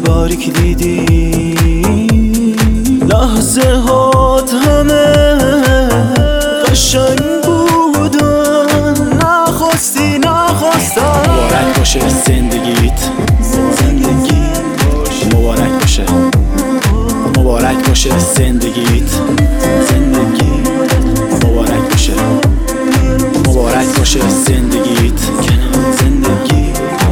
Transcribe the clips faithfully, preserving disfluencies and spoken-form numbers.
باریک دیدی لحظه هات همه قشنگ بودن، نخواستی نخواستم. مبارک باشه زندگیت، زندگی مبارک باشه، مبارک باشه زندگیت، زندگی مبارک باشه، مبارک باشه زندگیت، زندگی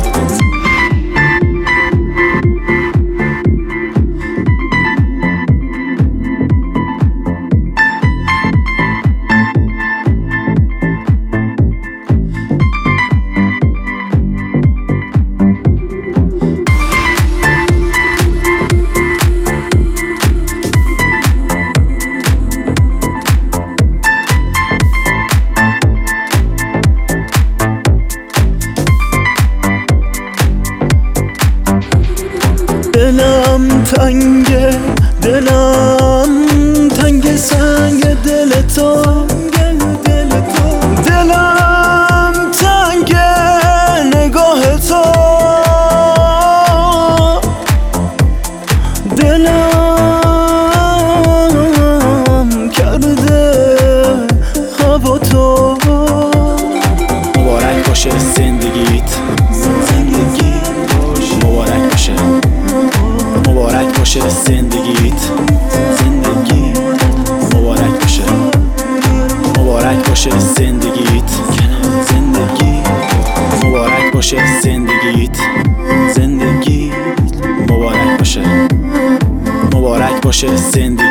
دلم تنگه، دلم تنگ سنگ دل تو، دلم تنگه نگاه تو، دلم کرده هوا تو. مبارک باشه زندگیت، زندگی مبارک باشه، مبارک باشه زندگیت، زندگی مبارک باشه، مبارک باشه زندگیت، زندگی مبارک باشه زندگیت، زندگی مبارک باشه، مبارک باشه زندگیت.